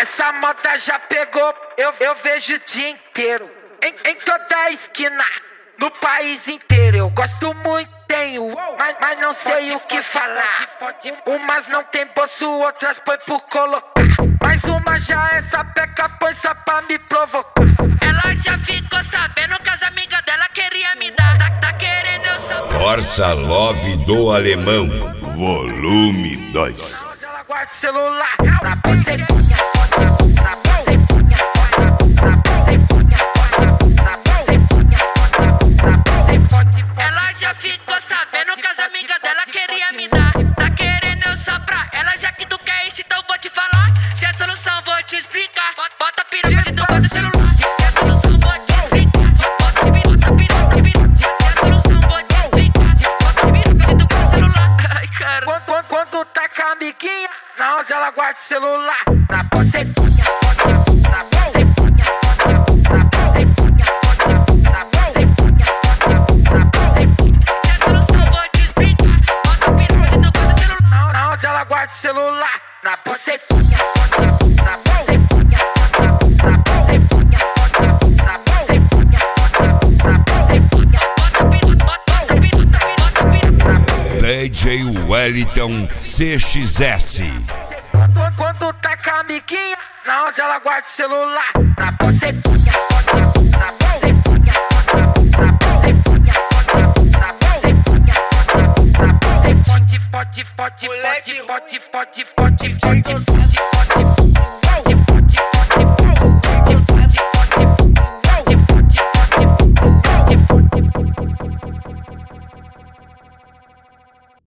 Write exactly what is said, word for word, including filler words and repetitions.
Essa moda já pegou, eu, eu vejo o dia inteiro. Em, em toda esquina, no país inteiro. Eu gosto muito, tenho, mas, mas não sei o que falar. Umas não tem bolso, outras põe por colocar. Mas uma já é sapeca, põe só pra me provocar. Ela já ficou sabendo que as amigas dela queria me dar. Tá, tá querendo eu saber. Força Love do Alemão, volume dois. Ela guarda o celular na bucetinha, na bucetinha, na bucetinha, ela já ficou sabendo que as amigas dela queria me dar. Tá querendo eu soprar. Ela já que tu quer isso, então vou te falar. Se é solução, vou te explicar. Bota a piroca de tu do celular. Se é solução, vou te explicar. Bota a piroca, piroca, piroca. Se é solução, vou te explicar. Bota a piroca de tu do celular. Ai, cara. Quando, quando, quando tá com a amiguinha, na onde ela guarda o celular? Na bucetinha, na bucetinha, na bucetinha, na bucetinha, na bucetinha. Se é solução, vou te explicar. Bota a piroca de tu do celular. Na onde ela guarda o celular? Na bucetinha, na bucetinha, na bucetinha, na bucetinha, na bucetinha. Bota a piroca, bota a piroca, bota a piroca. D J Wellington C X S. Quando, quando tá com a amiguinha, na onde ela guarda o celular? Na bucetinha, na bucetinha, na bucetinha, na bucetinha, na bucetinha. Pode, pode, pode, pode, pode, pode, pode, pode, pode, pode.